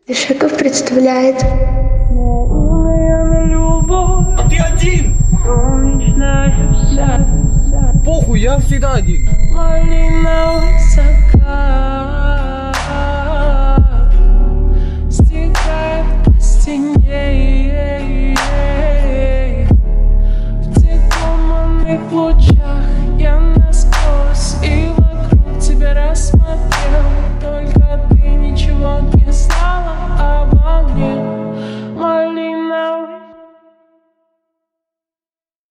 Шагов представляет. А ты один? Похуй, я всегда один. Малина высока.